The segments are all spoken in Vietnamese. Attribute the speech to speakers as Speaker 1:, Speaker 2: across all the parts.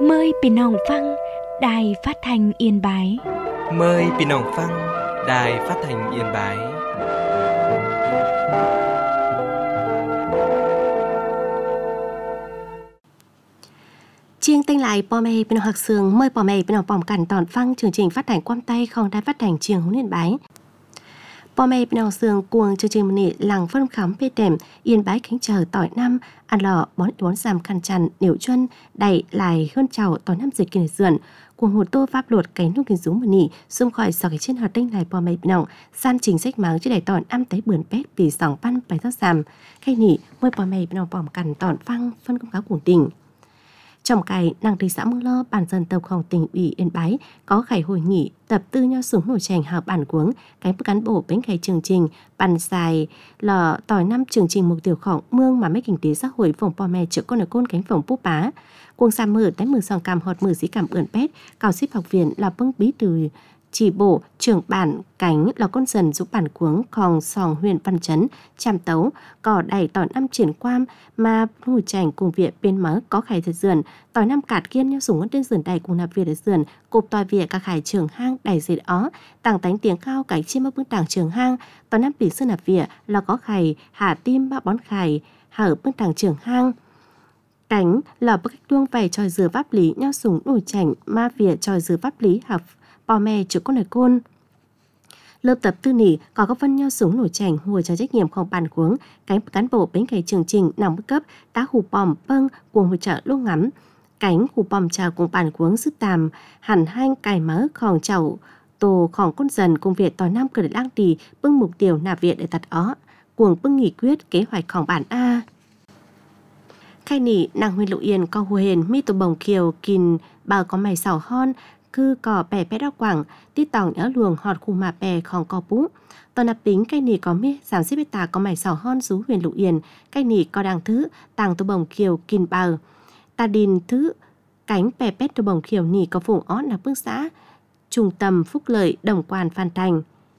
Speaker 1: Mờiพี่น้องฟังđài phát thanh Yên Bái.
Speaker 2: Mời พี่น้องฟัง Đài Phát thanh Yên Bái.
Speaker 3: Chiêng tên lại bò mê bên học sương mời bò mê bên học bòm cẩn tòn phăng chương trình phát thanh quam tay không đài phát thanh trường Hướng Yên Bái. Bò mê bên học sương cuồng chương trình nị làng phân khám phê đệm Yên Bái kính chờ tỏi năm ăn lọ bón giảm khăn chăn niệu chuân đẩy lại hơn chào tỏi năm dịch kinh dườn cuồng hồ tô pháp luật cánh lúc kinh dũng mà nị xung khỏi sọ cái trên hoạt tinh lại bò mê bên học san chính sách máng chứ đẩy tỏi năm tới bươn pét vì sòng pan bài thao giảm khay nị mời bò mê bên học bòm cẩn tòn phăng phân công cáo cuồng tình. Trong cái năng thị xã Mương Lo, bản dân tộc Hồng Tỉnh ủy Yên Bái có khải hội nghị tập tư nho súng nổi chành hào bản cuống cánh cán bộ bến khai chương trình bản dài lò tỏi năm chương trình mục tiêu khỏng mương mà mấy kinh tế xã hội phòng bò mè chữa con ở côn cánh phòng búp bá cuồng xa mở tái mở sòng cam họt mở dĩ cảm ưỡn pét cao xếp học viện là bưng bí từ chỉ bộ trưởng bản cánh là con dần giúp bản cuống còn sòng huyện văn chấn chạm tấu cỏ đẩy tỏi năm triển quam mà nổi chành cùng viện bên mở có khải thật dườn tỏi năm cạt kiên nhau sủng trên dườn đẩy cùng nạp viện ở dườn cục tỏi viện các khải trường hang đẩy dệt ó tàng tánh tiếng cao cái chiêm mơ bưng tàng trường hang tỏi năm bị sơn nạp viện là có khải hạ tim ba bón khải hở bưng tàng trường hang cánh là bức cách đuông vầy tròi dừa pháp lý nhau sủng nổi chành ma viện tròi dừa pháp lý học bò mè chữa con lời côn lớp tập tư nỉ có các phân nhau súng nổi chành hồi cho trách nhiệm không bàn cuống cán bộ bến cày chương trình nòng bức cấp tá hù bòm bâng cuồng hội trợ lúc ngắm cánh hù bòm chào cùng bàn cuống sức tàm hẳn hanh cài mớ khòng chậu tổ khòng con dần cùng việc tỏi năm cờ để lang tì bưng mục tiêu nạp viện để tặt ó cuồng bưng nghị quyết kế hoạch khòng bản a khai nỉ nàng Huyên Lục Yên co hồ hền mi tổ bồng kiều kìn bờ có mày sào hon cứ cỏ bè pét đau quảng tít tỏng nhớ luồng họt khu mà bè khòng co bú toàn nạp tính cây nỉ có mi giảm xếp bê tà có mày sào hon rú Huyền Lục Yên cây nỉ có đàng thứ tàng tổ bồng kiều kìn bờ ta đình thứ cánh bè pét tổ bồng kiều nỉ có vùng ót nạp bước xã trung tâm Phúc Lợi Đồng Quan Phan Thành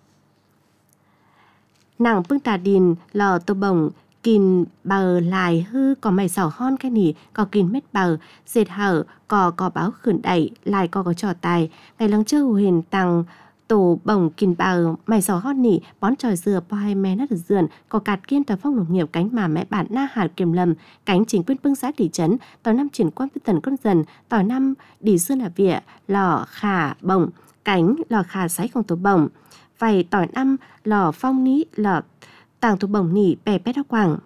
Speaker 3: nàng bưng tà đình lò tổ bồng kìn bờ lại hư có mày sào hon cái nỉ có kìn mét bờ dệt hở có báo khẩn đẩy lại có trò tài ngày lắng chơi huyền tăng tổ bồng kìn bờ mày sào hon nỉ bón tròi dừa po hai mé nát dườn có cạt kiên tòa phong nông nghiệp cánh mà mẹ bản na hạt kiềm lầm cánh chính quyền bưng xã thị trấn tỏi năm triển quan với tần con dần tỏi năm đi xưa là vỉa lò khả bồng cánh lò khả sái không tổ bồng vầy tỏi năm lò phong ní lò tàng thuộc bổng nỉ bè pét đau quảng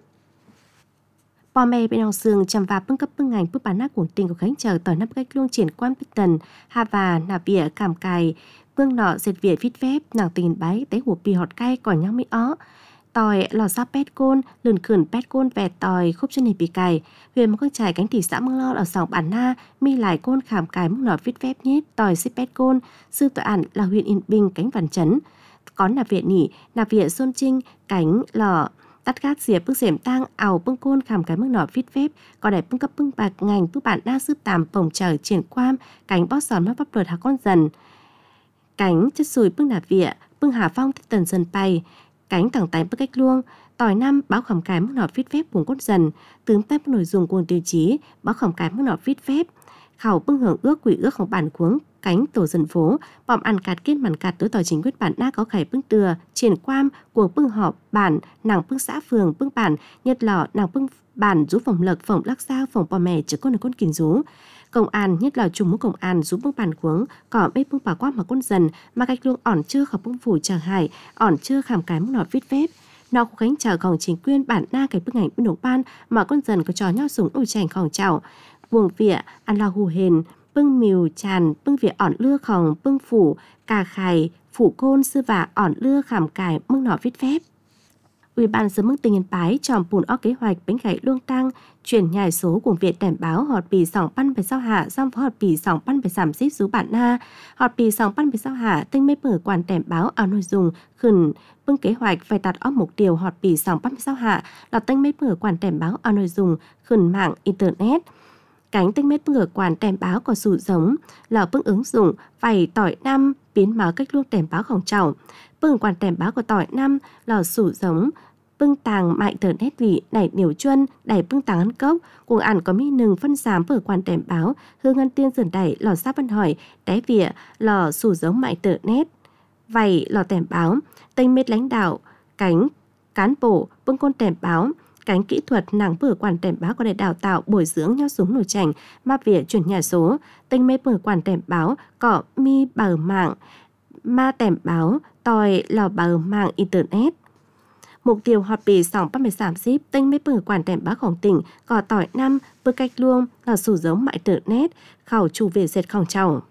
Speaker 3: bò mè bên học sương chăm và bưng cấp bưng ngành bức bán nát của tình của khánh chờ tỏi năm cách luôn triển quan bích tần hà và nạp vỉa cảm cài vương nọ dệt vỉa vít phép nàng tình bái tế hủ bì họt cay cỏ nhang mỹ ó tỏi lò sa pét côn lườn khườn pét côn vẹt tỏi khúc chân hình bì cài huyền một con trải cánh thị xã Mương Lo ở sòng bản na mi lại côn khảm cài mức nọ vít phép nhít tỏi xếp pét côn sư tọa ản là huyện Yên Bình cánh Văn Chấn có nạp viện nỉ nạp viện Xuân Trinh cánh lò tắt gác diệp bức diệm tang ảo bưng côn khảm cái mức nọ vít phép có đại bưng cấp bưng bạc ngành bức bản đa sư tàm bồng trở triển quam cánh bót sòn mắc pháp luật hạ con dần cánh chất sùi bưng nạp viện bưng hà phong thích tần dần bay cánh thẳng tay bức cách luông tỏi năm báo khảm cái mức nọ vít phép cùng cốt dần tướng phép nội dung cuồng tiêu chí báo khảm cái mức nọ vít phép khảo bưng hưởng ước quỷ ướcของbản cuống cánh tổ dân phố bòm ăn cạt kết màn cạt tối tỏi chính quyết bản na có khải bưng từa triển quam cuồng bưng họp bản nàng bưng xã phường bưng bản nhật lọ nàng bưng bản rú phòng lộc phòng lắc sao phòng bò mè chứ con là con kìm rú công an nhất là trùng mũ công an rú bưng bản cuống cỏ bê bưng bà quam mà con dần mà cách luông ỏn chưa khảo bưng phủ chờ hải ỏn chưa khảm cái mức nọ vít phép nó cũng gánh chờ khòng chính quyền bản na cái bức ảnh bên đồng ban mà con dần có trò nho súng ôi chành khòng chảo buồng vỉa ăn la hù hền bưng mìu tràn bưng vỉa ỏn lưa khòng bưng phủ cà khải phủ côn sư vả ỏn lưa khảm cải mưng nọ vít phép Ủy ban sớm mưng tình Yên Bái tròm bùn o kế hoạch bánh khải luông tăng chuyển nhài số của Việt đảm báo họt bì sòng pan về sau hạ xong phó họt bì sòng pan về giảm xíp số bản na họt bì sòng pan về sau hạ tinh mê mở quản đảm báo ao nội dung khẩn bưng kế hoạch phải tạt óc mục tiêu họt bì sòng pan về sau hạ là tinh mê mở quản đảm báo ao nội dung khẩn mạng internet cánh tinh mét ngửa quản tèm báo có sử giống là bưng ứng dụng vầy tỏi năm biến máu cách luôn tèm báo khổng trọng bưng quản tèm báo của tỏi năm là sử giống bưng tàng mại tờ nét vị đẩy niểu chuân đẩy bưng tàng ăn cốc cùng ản có mi nừng phân xám vừa quan tèm báo hương ngân tiên dần đẩy lò sáp văn hỏi đáy vỉa lò sủ giống mại tờ nét vầy lò tèm báo tênh mết lãnh đạo cánh cán bộ bưng côn tèm báo cánh kỹ thuật nàng vừa quản tèm báo có để đào tạo bồi dưỡng nhau súng nổi chành ma vỉa chuyển nhà số tênh mê vừa quản tèm báo cọ mi bờ mạng ma tèm báo tòi lò bờ mạng internet. Mục tiêu họp bì sòng 30-30 tênh mê bờ quản tèm báoของtỉnh cỏ tỏi năm bơ cách luông là sủ giống mại internet khảo chủ về dệt khổng trầu.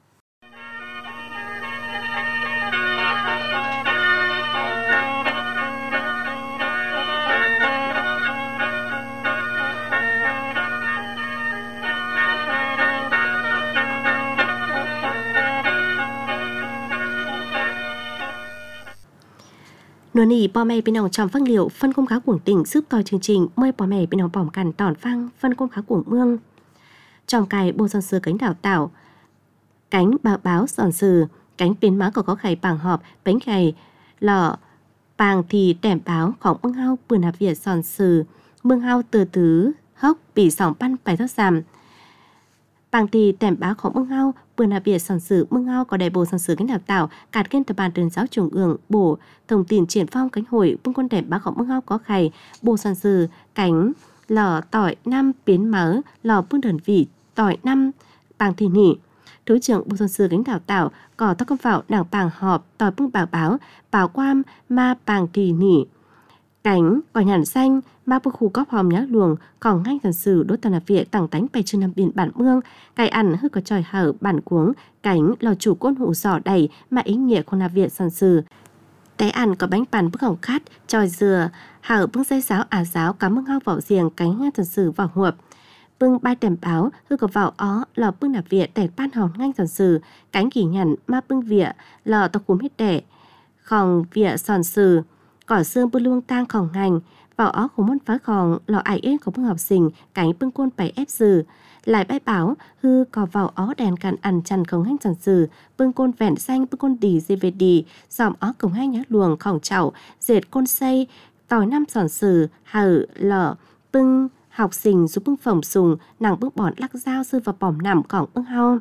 Speaker 3: Nửa nỉ bò mè bên ông trong phăng liệu phân công khá cuồng tỉnh giúp tòi chương trình mời bò mè bên ông bỏng cằn tòn phăng phân công khá cuồng mương trong cài bô son sơ cánh đào tạo cánh bà báo giòn sừ cánh biến má có khải bảng họp bánh khải lọ bàng thì tẻm báoของbưng hao bươn hạp việt giòn sừ mương hao từ tứ hốc bị sòng pan bài thoát giảm bàng thì tẻm báoของbưng hao bươn hạp việt giòn sừ mương hao có đại bộ giòn sừ cánh đào tạo cạt kênh tập bàn tuyển giáo trường ương bổ thông tin triển phong cánh hội bưng con tẻm báoของbưng hao có khải bộ giòn sừ cánh lò tỏi năm biến mớ lò bưng đơn vị tỏi năm bàng thì nỉ Thứ trưởng Bộ Dân sự cánh đào tạo có tác công vào đảng bàng họp tòi bưng báo quam ma bàng kỳ nỉ cánh có nhàn xanh ma bưng khu cóp hòm nhá luồng còn ngay thần sử đốt tàn là viện tảng tánh bày trên năm biển bản mương cài ăn hư có tròi hở bản cuống cánh lò chủ côn hụ giỏ đầy mà ý nghĩa của là viện sản sử té ăn có bánh bàn bức hồng khát tròi dừa hở bưng dây giáo giáo cá mương hao vào giềng cánh ngay thần sử vào huộp bưng bay tèm báo hư có vào ó lò bưng nạp vỉa tẻ ban hòn ngay thần sử cánh kỳ nhằn ma bưng vỉa lò tao cúm hết đẻ khòng vỉa sòn sử cỏ xương bưng luông tang khòng ngành vào ó của môn phá khòng lò ải ên của bưng học sinh cánh bưng côn bảy ép sử lại bãi báo hư có vào ó đèn càn ăn chăn khổng hanh thần sử bưng côn vẹn xanh bưng côn đì dvd dòm ó cổng hai nhá luồng khòng chảo dệt côn xây tỏi năm sòn sử hở lò bưng học sinh giúp bưng phồng sùng nàng bưng bỏn lắc dao sư vào bỏm nằm cổng bưng hao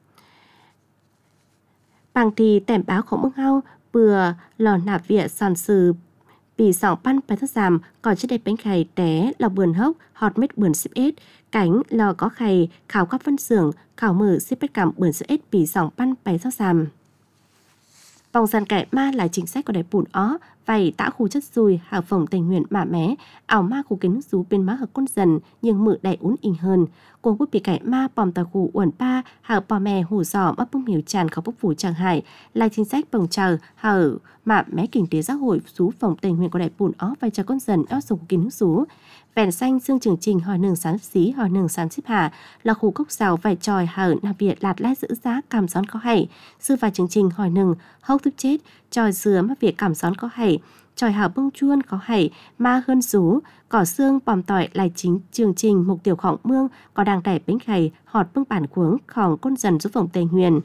Speaker 3: bằng thì tẻm báo khổng bưng hao bừa lò nạp vỉa sòn sử bị sòng pan bài thất giảm còn chất đẹp bánh khày té lò bườn hốc hot mết bườn xếp ết cánh lò có khày khảo các phân xưởng khảo mở xếp bết cảm bườn xếp ết bị sòng pan bài thất giảm vòng dàn kẻ ma là chính sách của đại bùn ó vầy tã khu chất dùi hào phồng tình nguyện mạ mé ảo ma khu kính rú bên má hợp con dần nhưng mự đầy ún inh hơn cuồng bút bị kẻ ma bòm tà khu uẩn pa hào bò mè hủ giò mắc bưng miều tràn khó bốc phủ chẳng hải là chính sách bồng chờ hào mạ mé kinh tế xã hội rú phồng tình nguyện của đại bùn ó vai trò con dần ó dùng kính rú vẹn xanh xương trường trình hỏi nường sán xí hỏi nường sán xếp hạ là khu cốc rào vài tròi hở nạp việt lạt lai giữ giá cảm gión có hay sư và chương trình hỏi nường hốc thức chết tròi dừa mà việc cảm gión có hay tròi hảo bưng chuôn có hay ma hơn rú cỏ xương bòm tỏi lại chính chương trình mục tiêu khổng mương có đang đẩy bánh khầy họt bưng bản cuống khổng con dần giúp phòng tây huyền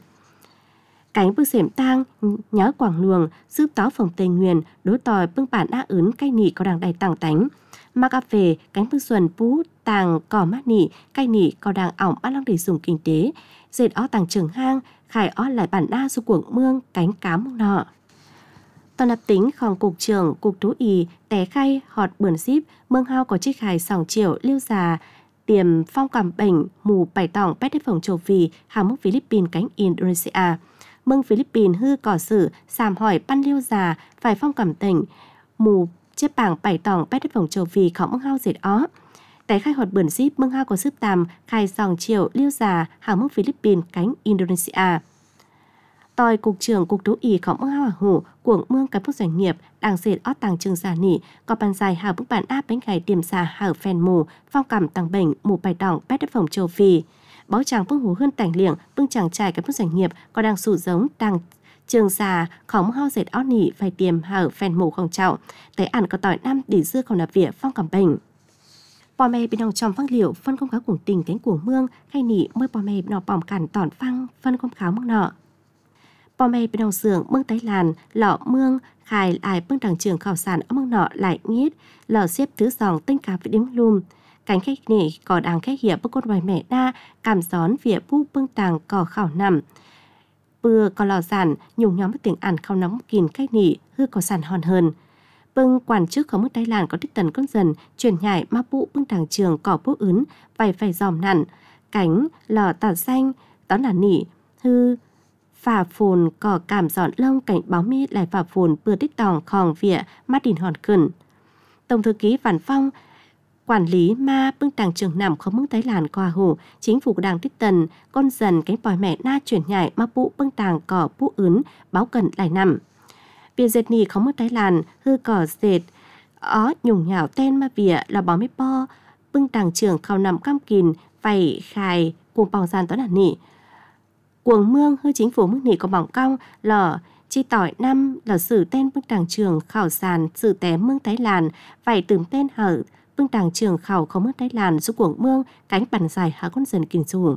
Speaker 3: cánh bưng xẻm tang nhớ quảng luồng giúp tó phòng tây huyền đối tòi bưng bản đa ướn cay nỉ có đang đầy tàng tánh ma cà phê cánh bưng xuân pú tàng cỏ mát nỉ cay nỉ có đang ỏng bắt lăng để dùng kinh tế dệt ó tàng trường hang khải ó lại bản đa su cuồng mương cánh cá mông nọ toàn lập tính khòng cục trưởng cục thú y té khay họt bườn ship mương hao có chiếc hài sòng triệu liêu già tiềm phong cảm bệnh mù bảy tỏng pét đế phòng châu phi hào mức Philippines cánh Indonesia mương Philippines hư cỏ sử sàm hỏi pan liêu già phải phong cảm tỉnh mù chiếc bảng bảy tỏng pét đế phòng châu phi khổng mương hao dệt ó té khai họt bườn ship mương hao có sức tàm khai sòng triệu liêu già hào mức Philippines cánh Indonesia tòi cục trưởng cục thú y khổng mương hao hủ cuồng mương cái bút doanh nghiệp đang dệt ót tàng trường giả nỉ có bàn dài hào bức bản áp bánh khải tiềm xà hở phèn mù phong cảm tăng bệnh mù bài đỏng pét đất phòng châu phi báo chàng bưng hú hơn tảnh liệng bưng chàng trai cái bút doanh nghiệp có đang sụ giống đang trường xà khổng hao dệt ót nỉ phải tiềm hở phèn mù không trọng té ăn có tỏi năm để dưa không nạp vỉa phong cảm bệnh bò mè bên ông trong phăng liệu phân công khá cuồng tình cánh cuồng mương hay nỉ mơi bò mè nọ bỏm cản tỏn phăng phân công kháo mương nọ Bò mày bên đầu xưởng mương tái làn, lọ mương, khai lại mương đảng trường khảo sản ở mương nọ lại nghiết, lọ xếp thứ dòng tinh cá với đếm lùm. Cánh khách nỉ có đáng khách hiệp bức côn vài mẹ đa, cảm gión vỉa bú bưng tàng cỏ khảo nằm. Bừa có lò sản, nhung nhóm tiếng ăn khao nóng kìn khách nỉ, hư có sản hòn hơn. Bưng quản chức có mức Thái Lan có tích tần con dần, chuyển nhảy ma bụ bưng đảng trường cỏ bố ướn, phải dòm nặn. Cánh lò tạt xanh, đó là nỉ, hư phà phồn cỏ cảm giọn lông cảnh báo mi lại phà phồn bừa tích tòng khòng vỉa mắt đìn hòn cẩn. Tổng thư ký Văn Phong quản lý ma bưng đảng trường nằm không mức Thái Lan qua hủ, chính phủ của đảng tích tần, con dần cánh bòi mẹ na chuyển nhảy ma bụ bưng đảng cỏ bố ướn, báo cần lại nằm. Biên dệt nì không mất Thái Lan, hư cỏ dệt, ó nhung nhào tên ma vỉa là bó mít bo, bưng đảng trường khảo nằm cam kìn, vầy khai, cùng bóng gian đó là nỉ. Cuồng mương hư chính phủ mức nỉ có bỏng cong, lở, chi tỏi năm là sử tên bưng đảng trường khảo sàn sử té mương Thái Lan, vầy tưởng tên hở, bưng đảng trường khảo không mất Thái Lan giúp cuồng mương, cánh bàn dài hạ con dần kìn dù.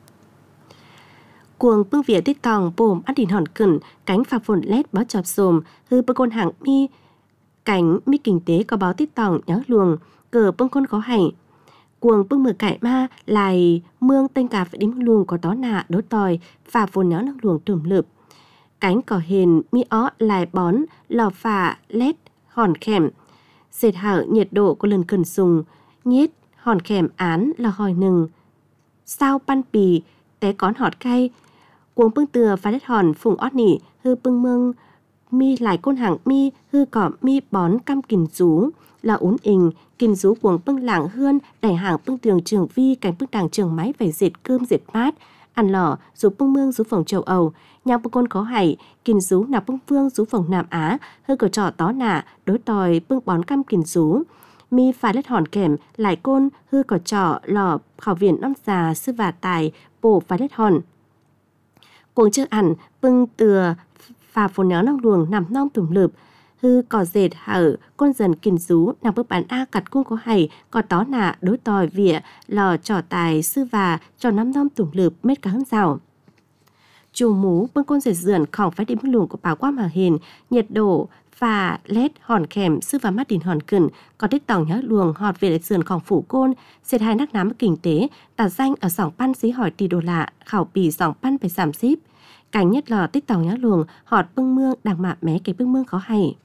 Speaker 3: Cuồng bưng vỉa tích tòng bồm ăn đìn hòn cẩn, cánh phà phồn lét báo chọp xồm, hư bưng côn hàng mi, cánh mi kinh tế có báo tích tòng nhớ luồng, cờ bưng côn có hành. Cuồng bưng mờ cải ma, lại mương tên cà phải đếm luồng có tó nạ đố tòi, phà phồn nhớ năng luồng trùm lượp. Cánh cỏ hền mi ó lại bón, lò phà lét hòn khèm. Dệt hở nhiệt độ của lần cần sùng, nhết hòn khèm án là hòi nừng. Sao pan pì, té cón họt cay. Cuồng bưng từa phá đất hòn phùng ót nỉ, hư bưng mương mi lại côn hàng mi, hư cỏ mi bón cam kìn rú là ún ình, kìn rú cuồng bưng lảng hươn, đẩy hàng bưng tường trường vi, cánh bưng đàng trường máy phải dệt cơm dệt mát, ăn lò, rú bưng mương rú phòng châu Âu, nhang bưng côn có hải, kìn rú nạp bưng phương rú phòng Nam Á, hư cỏ trọ tó nạ, đối tòi bưng bón cam kìn rú. Mi phá đất hòn kèm, lại côn, hư cỏ trọ, lò, khảo viện non già, sư và tài, bổ phá đất hòn. Cuồng chưa ẩn, bưng từa, phà phồn nhớ năng luồng nằm non tùm lượp, hư cỏ dệt hở, con dần kìn rú, nằm bước bán A cặt cung có hầy, có tó nạ, đối tòi vỉa, lò trò tài, sư và, trò nắm non tùm lượp, mết cá hân rào. Chù mú, bưng con dệt dườn, khỏng phải đi bưng luồng của báo quang mà hình, nhiệt độ, phà, lét, hòn khèm, sư và mắt đìn hòn cẩn, có tích tòng nhớ luồng, họt về lại dườn khỏng phủ côn, dệt hai nắc nám kinh tế, tà danh ở sòng pan xí hỏi tỷ đô lạ, khảo bì sòng pan phải giảm xíp. Cảnh nhất lò tích tòng nhá luồng, họt bưng mương đằng mạ mé cái bưng mương khó hay.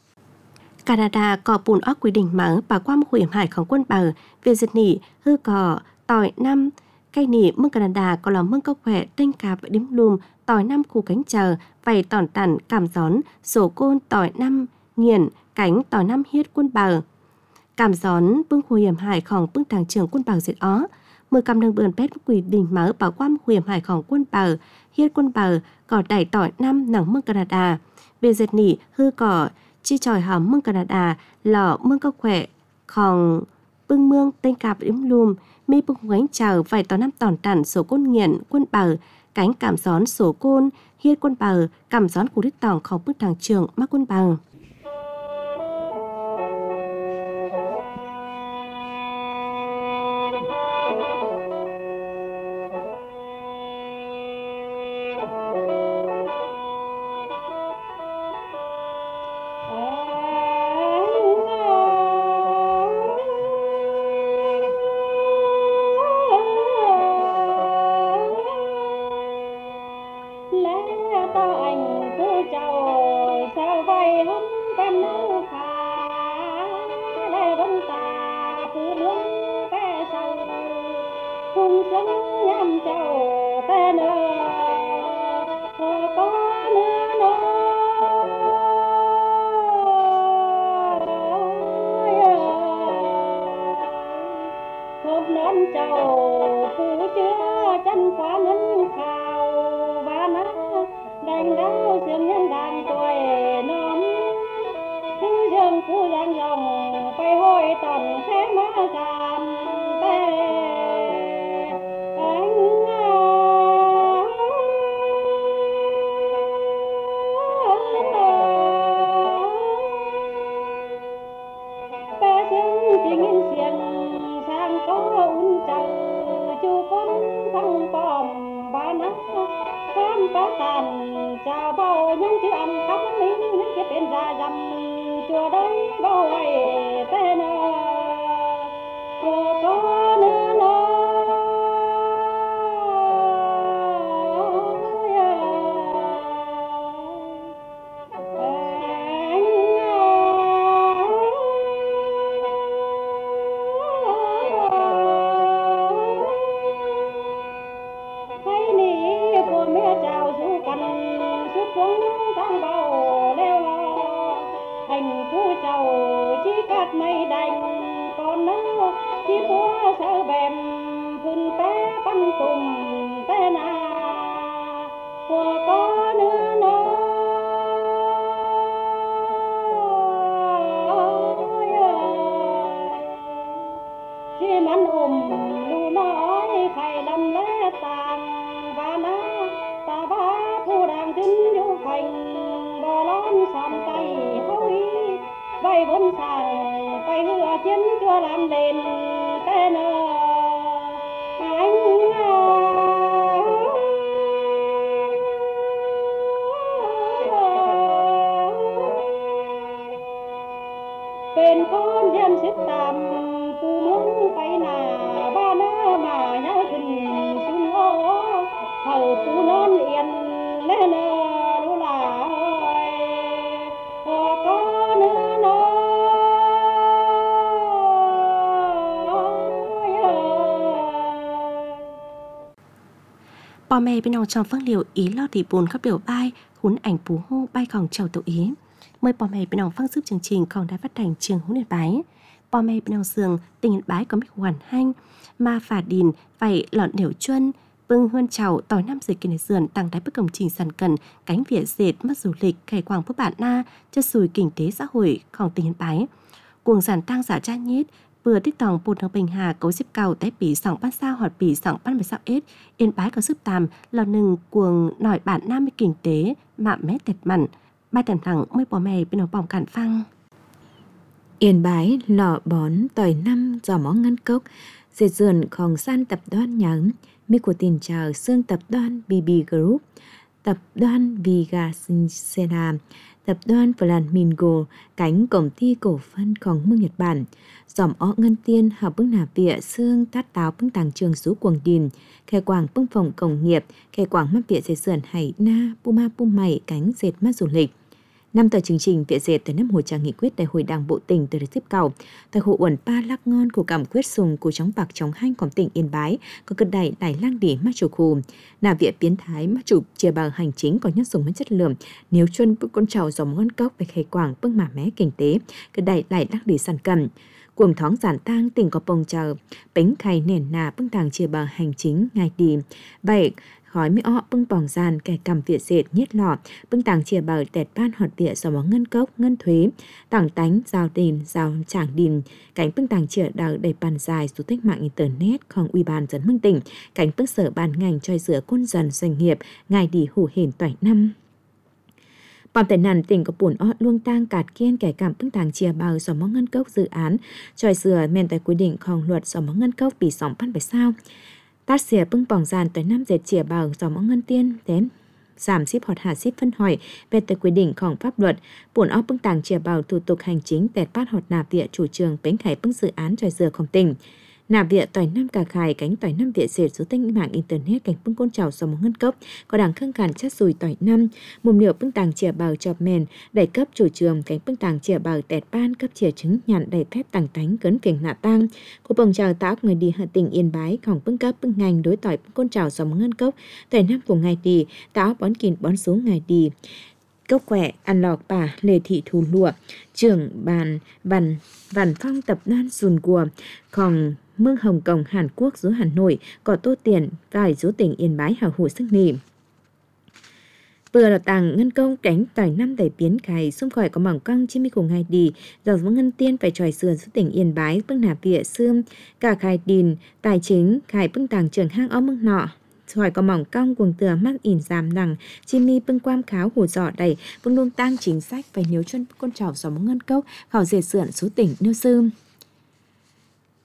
Speaker 3: Canada có bùn óc quy định mở bà qua một hủy hảiของquân bờ, về diệt nỉ, hư cỏ, tỏi năm, cây nỉ mương Canada có lòng mương cao khỏe, đênh cà và đếm lùm, tỏi năm khu cánh chờ, vầy tòn tản, cảm gión, sổ côn tỏi năm, nghiền, cánh tỏi năm hiết quân bờ. Cảm gión bưng khu hiểm hảiของbưng đảng trường quân bờ diệt ó. Mười cầm đường bườn pét quỷ đình mở bảo quan huyền hảiของquân bờ, hiết quân bờ, cỏ đẩy tỏi năm nắng mương Canada. Về dệt nỉ, hư cỏ, chi tròi hòm mương Canada, lò mương cao khỏe,ของbưng mương tên cạp đếm lùm, mi bưng gánh chờ vài tỏ năm tòn tản sổ côn nghiện quân bờ, cánh cảm gión sổ côn, hiết quân bờ, cảm gión của đích tòngของbưng đảng trường mắc quân bờ.
Speaker 4: có tàn chào bao những chữ ăn khắp lý những cái bên ra dầm chùa đấy bao ngày tên chùa có nữa nó mây đành còn nó chỉ búa sợ bèm phun té bắn tùng té na của có nữa nó chỉ mắn lu nói khai lâm lẽ tàng và na ta ba thu đàng tin du hành bò lon xòm tay hối bay bốn sàng bay hựa chiến chưa làm lên tên anh bên con dân sức tạm phù muốn bay nà ba nó mà nhớ tình xuân ô hầu phù non yên lên lũ là có nữa nó
Speaker 3: Bò mẹ bên nào trong phương liệu ý lo thì buồn các biểu bài huấn ảnh phú hô bay còn chầu tự ý. Mời bò mẹ bên nào phương giúp chương trình còn đã phát hành trường huấn Yên Bái. Bò mẹ bên nào giường tình Yên Bái có mịch hoàn hanh mà phả đìn phải lọn nểu chuân bưng huân chào tỏi năm dịch kinh dườn tăng đáy bất công trình sản cần cánh vỉa dệt mất du lịch khải quảng phước bản na chất sùi kinh tế xã hộiของtình Yên Bái. Cuồng giản tăng giả cha nhít vừa tích tòng bột nước bình hà cấu xếp cầu tái bỉ sòng ban sao hoạt bỉ sòng ban bày sao ết Yên Bái có sức tàm lò nừng cuồng nổi bản nam mươi kinh tế mạm mé tẹt mặn bài tần thẳng mới bỏ mè bên đầu bỏng cản phăng.
Speaker 5: Yên Bái lọ bón tỏi năm giò mó ngân cốc dệt dườn khòng san tập đoàn nhắn mi của tiền chào xương tập đoàn BB Group tập đoàn Vigasera tập đoàn Flamingo cánh công ty cổ phầnของเมืองNhật Bản dòm ó ngân tiên hợp bưng nà vịa xương tát táo bưng tàng trường sú quần đình khe quảng bưng phòng công nghiệp khe quảng mắt vịa dệt sườn hải na puma pum mày cánh dệt mắt du lịch. Năm tờ chương trình vịa dệt tại năm hồi tràng nghị quyết đại hội đảng bộ tỉnh từ tiếp cầu tại hộ uẩn pa lắc ngon của cảm quyết sùng của chóng bạc chóng hanh của tỉnh Yên Bái có cơn đẩy đài lang đỉ mắt chủ khu nà vịa biến thái mắt chủ chia bằng hành chính có nhất dùng với chất lượng nếu chuân bức con trào dòng ngon cốc về khe quảng bưng mả mé kinh tế cơn đẩy đài lang đỉ sản cầm cuồng thoáng giản tang tỉnh có bông chờ bánh khay nền nà bưng tàng chia bằng hành chính ngày đi vậy khói mỹ ọ bưng bỏng giàn kẻ cầm vịa dệt nhiết lọ bưng tàng chia bờ tẹt ban họt vịa dò mó ngân cốc ngân thuế tảng tánh rào đền rào trảng đình cánh bưng tàng chia đào đầy bàn dài số tích mạng internetของủy ban dân mương tỉnh cánh bưng sở ban ngành choi giữa quân dần doanh nghiệp ngày đi hủ hển toại năm. Bòm tại nàn tỉnh có bùn ọ luông tang cạt kiên kẻ cảm bưng tàng chia bào dò mó ngân cốc dự án choi sửa men tại quy địnhของluật dò mó ngân cốc bị sóng pan phải sao tát xìa bưng bỏng giàn tới năm dệt chia bào dò mó ngân tiên đến giảm ship hoặc hạ ship phân hỏi về tới quy địnhของpháp luật bùn ọ bưng tàng chia bào thủ tục hành chính tẹt phát hoặc nạp vịa chủ trương bánh khải bưng dự án choi sửaของtỉnh nạp vịa tỏi năm cà khải cánh tỏi năm vịa dệt số tinh mạng internet cánh bưng côn trào dò mó ngân cốc có đảng khương cản chất sùi tỏi năm mồm liệu bưng tàng chia bào chọp mền đẩy cấp chủ trương cánh bưng tàng chia bào tẹt ban cấp chia chứng nhận đầy phép tàng tánh cấn kiềng nạ tăng của bồng trào tạo người đi hạ tỉnh Yên Báiของbưng cấp bưng ngành đối tỏi bưng côn trào dò mó ngân cốc tỏi năm vùng ngày đi tạo bón kín bón xuống ngày đi cốc quẹ ăn lọc bà lê thị thù lụa trưởng bàn văn phong tập đoàn dùn cùaของเมืองHồng Kông Hàn Quốc giữa Hà Nội có tô tiền vài giữa tỉnh Yên Bái hào hủ sức nỉ vừa là tàng ngân công cánh tỏi năm đầy biến khai xung khỏi có mỏng cong chim cùng ngày đi dầu giống ngân tiên phải tròi sườn giữa tỉnh Yên Bái bưng nạp vịa xương cả khai đình tài chính khai bưng tàng trường hang ó mưng nọ hỏi có mỏng cong cuồng từa mắc ỉn giảm đằng chimi bưng quam kháo hủ giỏ đầy bưng luôn tang chính sách phải nếu chân con trào gió ngân cốc khảo dệt sườn số tỉnh nêu sư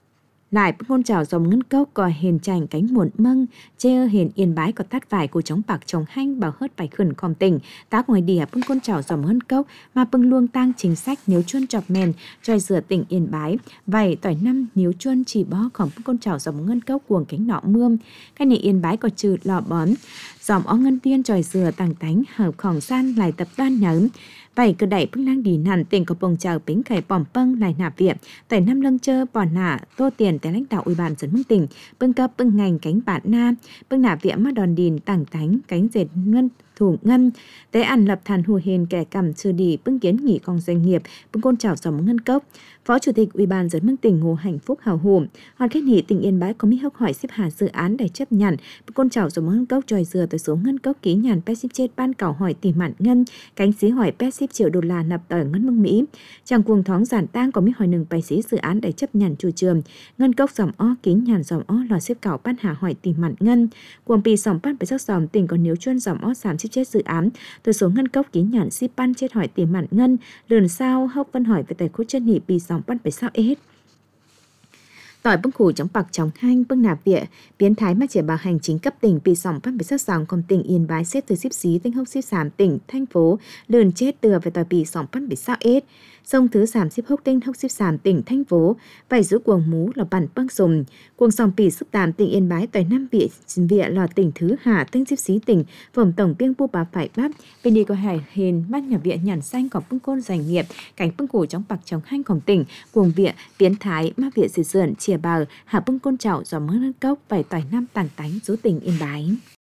Speaker 5: lại bưng côn chảo dòng ngân cốc có hình chành cánh muộn mâng chê hình Yên Bái có tát vải của chống bạc chống hanh bảo hớt bài khẩn khom tỉnh tá ngoài đỉa bưng côn chảo dòng ngân cốc mà bưng luông tang chính sách nếu chuôn chọc mền trôi rửa tỉnh Yên Bái vậy tỏi năm nếu chuôn chỉ bóของbưng côn chảo dòng ngân cốc cuồng cánh nọ mươm cái này Yên Bái có trừ lò bón dòng ó ngân tiên tròi dừa tàng tánh hợp khổng san lại tập đoan nhớm vậy cứ đẩy bưng lang đi nàn tỉnh có bông chào bính khải bỏm pâng lại nạp viện tại năm lưng chơ bỏ nả tô tiền tại lãnh đạo ủy ban dân mương tỉnh bưng cấp bưng ngành cánh bản na bưng nạp viện mắt đòn đìn tàng tánh cánh dệt ngân thủ ngân tế ăn lập thàn hùa hiền kẻ cầm chưa đi bưng kiến nghỉ con doanh nghiệp bưng côn chảo dòng ngân cốc Phó Chủ tịch Ủy ban dân mương tỉnh Ngô Hạnh Phúc hào hùng hoàn kết nghị tỉnh Yên Bái có mỹ học hỏi xếp hạ dự án để chấp nhận bưng côn chảo dòng ngân cốc tròi dừa tới số ngân cốc ký nhàn pet ship chết ban cảo hỏi tìm mạn ngân cánh xí hỏi pet ship triệu đô la nập tỏi ngân mương Mỹ trong cuồng thoáng giản tang có mỹ hỏi nừng bài xí dự án để chấp nhận chủ trường ngân cốc dòng o ký nhàn dòng o lò xếp cảo ban hạ hỏi tìm mạn ngân cuồng pì sòng ban phải sắc dòng tỉnh có nếu chuyên dòng o sám ship chết dự án từ số ngân cốc ký nhàn ship ban chết hỏi tìm mạn ngân lườn sao hốc văn hỏi về tài khốt chân nhị pì sòng ban phải sao hết tỏi bưng khủ chống bạc chống hanh bưng nạp viện biến thái mà chỉ bảo hành chính cấp tỉnh pì sòng ban phải sắc dòng còn tỉnh Yên Bái xếp từ ship xí tinh hốc ship sám tỉnh thành phố lườn chết từa về tỏi pì sòng ban phải sao hết sông thứ sám ship hốc tinh hốc ship sám tỉnh thành phố vài rũ cuồng mú là bản băng sùng cuồng sòng pì sức tàm tỉnh Yên Bái tỏi năm viện là tỉnh thứ hạ tinh ship xí tỉnh vùng tổng biên bu bà phải bắp bên đi có hải hiền bát nhà viện nhàn xanh có bưng côn doanh nghiệp cảnh bưng khủ chống bạc chống hanhของtỉnh cuồng viện biến thái ma viện sử sườn chìa bờ hạ bưng côn chảo gió mưa nước cốc vài tỏi năm tàn tánh rú tỉnh Yên Bái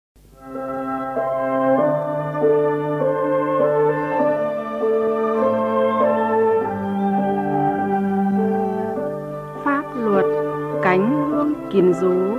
Speaker 6: pháp luật cánh hương kiền rú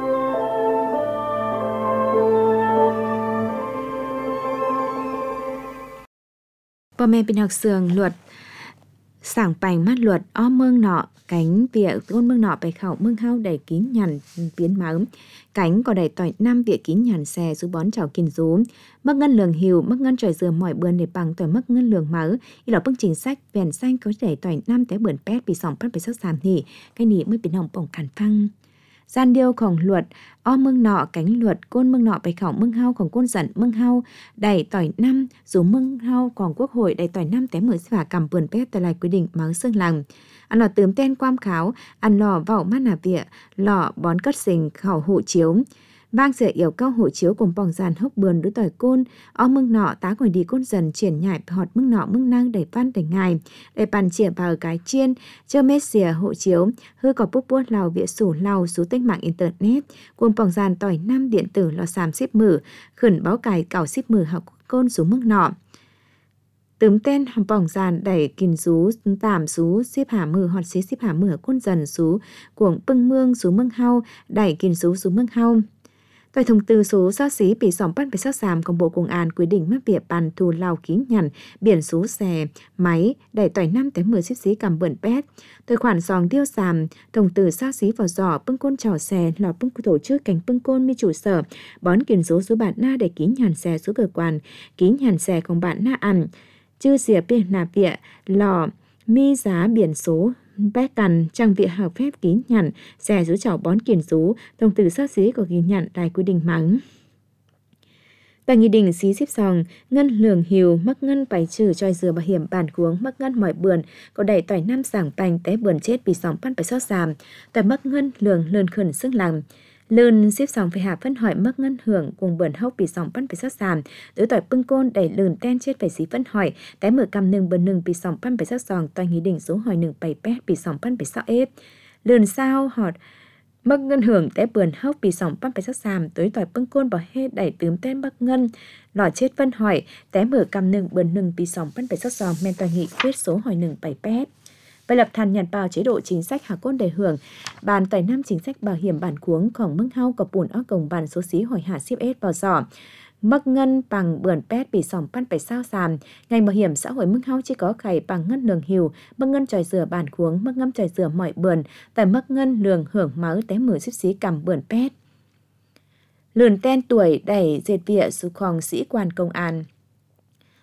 Speaker 5: bò mẹ bên học sường luật sảng bành mắt luật o mương nọ cánh vịa côn mương nọ bày khảo mương hao đầy kín nhằn biến máu cánh có đầy tỏi năm vịa kín nhằn xe rú bón chảo kiên rú mất ngân lường hiu mất ngân tròi dừa mỏi bươn để bằng tỏi mất ngân lường máu y là bưng chính sách vèn xanh có đầy tỏi năm té bươn pet bị sòng bắt bị sắc sàm thì cái nỉ mới biến hồng bổng cản phăng gian điêuของluật o mương nọ cánh luật côn mương nọ bày khảo mương haoของcôn giận mương hao đầy tỏi năm dù mương haoของquốc hội đầy tỏi năm té mở và cầm bươn pet tại lại quy định máu xương làng ăn lò tướm tên quam kháo ăn lò vậu mát nà vịa lò bón cất sình khảo hộ chiếu vang dậy yếu cao hộ chiếu cùng bỏng giàn hốc bườn đối tỏi côn o mương nọ tá khỏi đi côn dần triển nhại họt mương nọ mương năng đẩy văn đẩy ngài đẩy bàn chỉa vào cái chiên chơ mét xìa hộ chiếu hư có bút bút lào vịa sủ lào sú tinh mạng internet cùng bỏng giàn tỏi năm điện tử lò xàm ship mử khẩn báo cài cảo ship mử học côn sú mương nọ tướm tên hàm bỏng giàn đẩy kìn sú tạm sú xếp hà mử họt xí xếp hà mử côn dần sú cuồng bưng mương sú mương hao đẩy kìn sú mương hao tại thông tư số xác xí bị sòng bắt về sắc sàm công bộ công an quy định mắc việc bàn thù lao khí nhằn biển số xe máy đẩy tỏi 5 tới 10 ship xí cầm bẩn pet tài khoản sòng điêu sàm thông tư xác xí vào giỏ bưng côn chảo xe lò bưng tổ chức cánh bưng côn mi trụ sở bón kiền số bạn na để ký nhằn xe số cơ quan ký nhằn xe không bạn na ăn chư xìa biển nạp vịa lò mi giá biển số bé cằn trang viện hợp phép ký nhận xe rú chảo bón kiền rú thông từ xác xí có ghi nhận đài quy định mắng tại nghị định xí xếp sòng ngân lường hiu mắc ngân phải trừ tròi dừa bảo hiểm bản cuống mắc ngân mỏi bườn có đẩy tỏi năm sảng bành té bườn chết bị sòng pan phải xót sàm tại mắc ngân lường lơn khẩn sức làm lơn xếp sòng phải hạ phân hỏi mắc ngân hưởng cùng bườn hốc bị sòng pan phải xót sàm đối tỏi bưng côn đẩy lườn ten chết phải xí phân hỏi té mở cầm nừng bườn nừng bị sòng pan phải xót sòng tại nghị định số hỏi nừng bảy pet bị sòng pan phải xót ép lườn sao họt mắc ngân hưởng té bườn hốc bị sòng pan phải xót sàm tới tỏi bưng côn bỏ hết đẩy tướm ten mắc ngân lò chết phân hỏi té mở cầm nừng bườn nừng bị sòng pan phải xót sòng men toàn nghị quyết số hỏi nừng bảy pet bài lập thàn nhàn bào chế độ chính sách hạ côn đề hưởng bàn tỏi năm chính sách bảo hiểm bản cuốngของmưng hao có bùn ở cổng bàn số xí hỏi hạ ship s vào giỏ mắc ngân bằng bươn pet bị sòng pan phải sao sàm ngành bảo hiểm xã hội mưng hao chỉ có khải bằng ngân lường hiu mắc ngân tròi dừa bản cuống mắc ngâm tròi dừa mọi bươn tại mắc ngân lường hưởng máu té mở ship xí cầm bươn pet lườn ten tuổi đẩy dệt vịa su khòng sĩ quan công an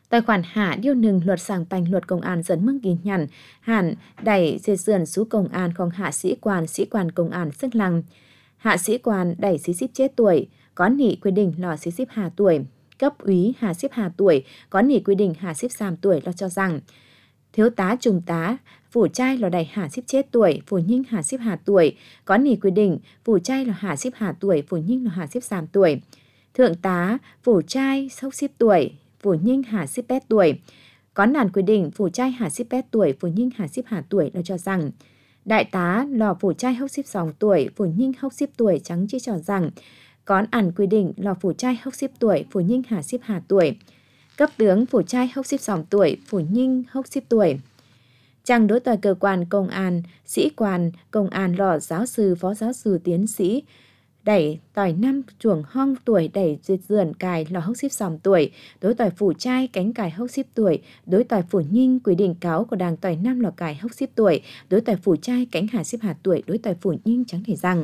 Speaker 5: Tài khoản hạ điêu nừng luật sàng bành luật công an dẫn mương ghi nhận hạn đẩy dệt dườn sú công an không hạ sĩ quan công an sức lăng. Hạ sĩ quan đẩy sĩ xíp chết tuổi, có nị quy định lò sĩ xíp hạ tuổi. Cấp úy hạ xíp hạ tuổi, có nị quy định hạ xíp xàm tuổi lo cho rằng thiếu tá trung tá phủ trai lò đẩy hạ xíp chết tuổi, phủ nhinh hạ xíp hạ tuổi, có nị quy định phủ trai lò hạ xíp hạ tuổi, phủ nhinh lò hạ xíp xàm tuổi. Thượng tá phủ trai sốc xíp tuổi, phủ nhinh hạ xíp bét tuổi. Có nản quy định phủ trai hạ xíp bét tuổi, phủ nhinh hạ xíp hạ tuổi lo cho rằng đại tá lò phủ trai hốc xíp 6 tuổi, phủ nhinh hốc xíp tuổi trắng chỉ cho rằng có ẩn quy định lò phủ trai hốc xíp tuổi, phủ nhinh hạ xíp hạ tuổi. Cấp tướng phủ trai hốc xíp 6 tuổi, phủ nhinh hốc xíp tuổi. Chẳng đối tòa cơ quan công an, sĩ quan, công an lò giáo sư, phó giáo sư, tiến sĩ, đẩy tỏi năm chuồng hong tuổi đẩy dệt dườn cài lò hốc xíp 6 tuổi, đối tỏi phủ trai cánh cài hốc xíp tuổi, đối tỏi phủ nhinh quy định cáo của đảng tỏi năm lò cài hốc xíp tuổi, đối tỏi phủ trai cánh hạ xíp hạ tuổi, đối tỏi phủ nhinh trắng thể rằng.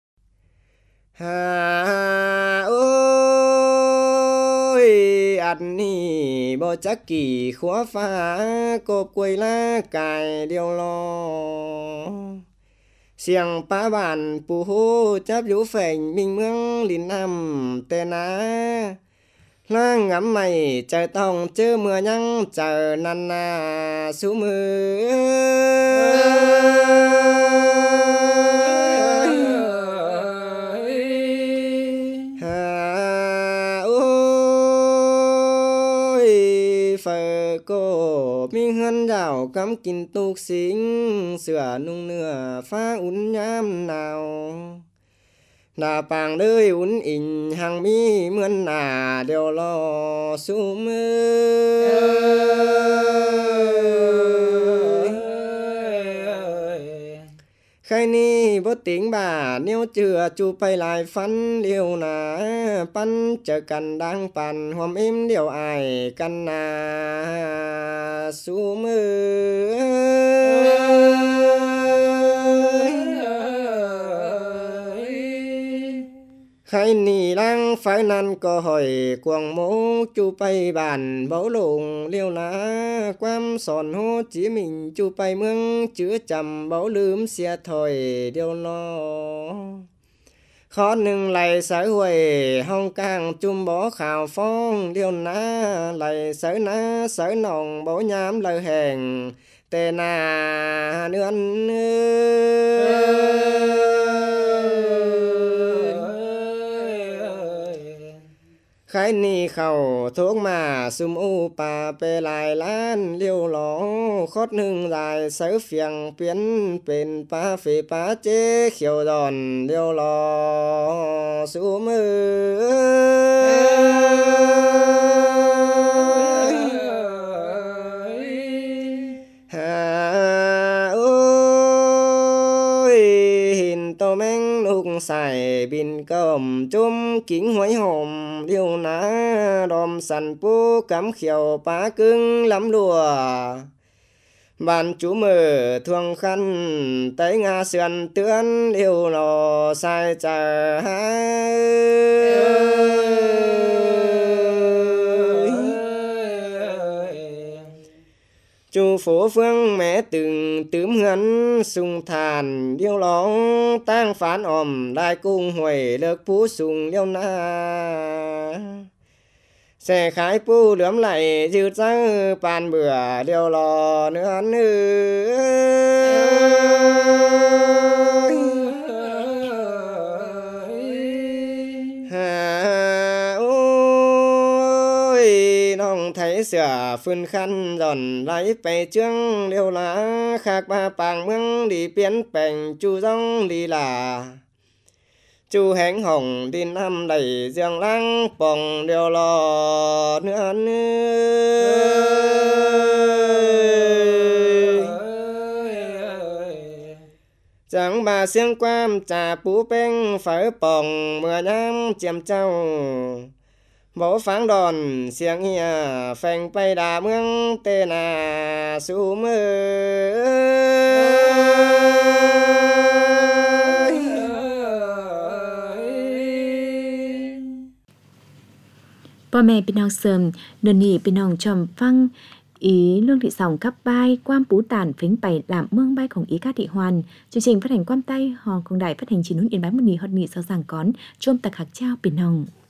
Speaker 7: Ôi ăn ni bo chắc kỳ khóa phá cộp quầy lá cài điều lo xiềng phá bản phù hô chắp vũ phènh minh mương lìn nằm tê ná lá ngắm mày trời tòng chớ mưa nhăng chờ năn na sú mưa cô mi hân đảo cắm kín tục xính sửa nung nửa phá ún nhám nào nà bàng đời ún ỉnh hàng mi mươn nà đều lo su mơ khai ni bố tiếng bà nếu chưa chu bay lại phấn liều nà bắn chờ cần đang bàn hôm im điều ai cần nà su mơ khai ni đang phải năn có hỏi quảng mô chu bay bàn bấu lùng liều nà quam sòn hô chỉ mình chu bay mương chứa chầm bấu lướm xe thổi điều lo khó nâng lại sở huệ hong càng chung bó khảo phong điều ná lại sở nòng bó nhám lời hẹn tê nà nươn khai ni khẩu thuốc mà sum u pa pe lại lan liêu ló khót nương dài sở phiền biến bên pa phê pa chế khiêu đòn liêu ló sum xài bin cầm chôm kính hoái hòm liêu ná đom sàn pu cắm khiều pá cưng lắm lùa bàn chú mở thương khăn tới nga sườn tươn liêu lò sai chờ chu phố phương mẹ từng tướm hấn sung thàn điêu ló tang phán òm đại cung huệ lực phú sung liêu na xe khái pu lướm lại dư ra bàn bữa điêu lò nữa thấy sửa phun khăn giòn lấy bày trương liêu lá khác ba bàng mương đi biến bèn chu rong đi là chu hẹn hồng đi năm đầy giang lăng bồng liêu lò nữa chẳng bà xiên quam trà bú beng phải bồng mưa nhám chiêm châu bố phán đòn xiềng hìa phèn bay đà mương tê nà su mơ
Speaker 5: bó พ่อแม่พี่น้องเสริมเดินนี้พี่น้องจอมฟังý lương thị sòng cấp bài quan bú tàn phính bày làm mương bayของý ca thị hoàn chương trình phát hành quan tay hò cùng đài phát hành chỉ nún yên bái một nì hot nì sau giảng cón chôm tạc hạc trao biển hồng